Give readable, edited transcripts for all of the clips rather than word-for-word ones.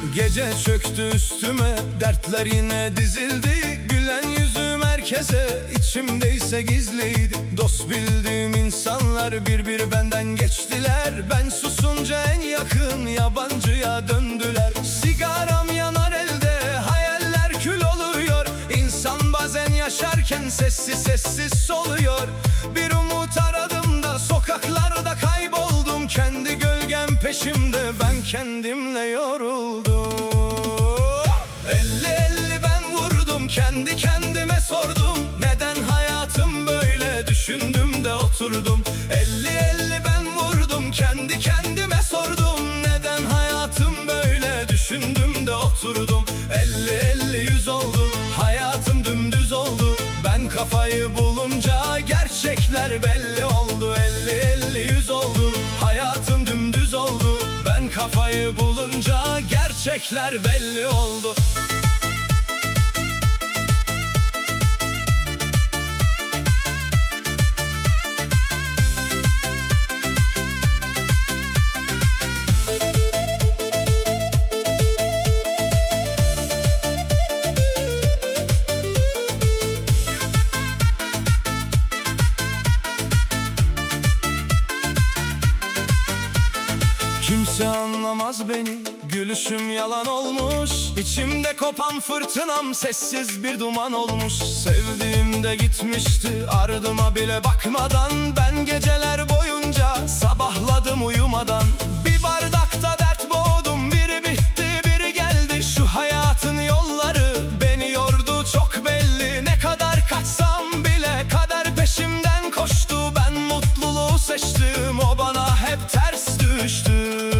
Gece çöktü üstüme, dertler yine dizildi. Gülen yüzüm herkese, içimdeyse gizliydi. Dost bildiğim insanlar bir bir benden geçtiler. Ben susunca en yakın yabancıya döndüler. Sigaram yanar elde, hayaller kül oluyor. İnsan bazen yaşarken sessiz sessiz soluyor. Bir umut aradım da sokaklarda kayboldum. Kendi gölgem peşimde, ben kendimle yoruldum. 50-50 ben vurdum, kendi kendime sordum. Neden hayatım böyle, düşündüm de oturdum. 50-50 ben vurdum, kendi kendime sordum. Neden hayatım böyle, düşündüm de oturdum. 50-50 100 oldu, hayatım dümdüz oldu. Ben kafayı bulunca gerçekler belli oldu. 50-50 100 oldu, hayatım dümdüz oldu. Ben kafayı bulunca gerçekler belli oldu. Kimse anlamaz beni, gülüşüm yalan olmuş. İçimde kopan fırtınam sessiz bir duman olmuş. Sevdiğim de gitmişti ardıma bile bakmadan. Ben geceler boyunca sabahladım uyumadan. Bir bardakta dert boğdum, biri bitti biri geldi. Şu hayatın yolları beni yordu çok belli. Ne kadar kaçsam bile kader peşimden koştu. Ben mutluluğu seçtim, o bana hep ters düştü.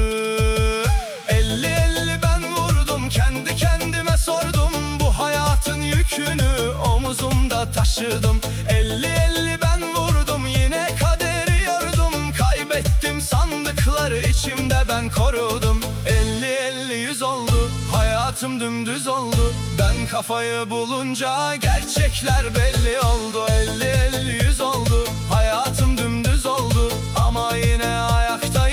50-50 ben vurdum, kendi kendime sordum. Bu hayatın yükünü omuzumda taşıdım. 50-50 ben vurdum, yine kaderi yordum. Kaybettim sandıkları, içimde ben korudum. 50-50 100 oldu, hayatım dümdüz oldu. Ben kafayı bulunca gerçekler belli oldu. 50-50 100 oldu, hayatım dümdüz oldu. Ama yine ayaktayım.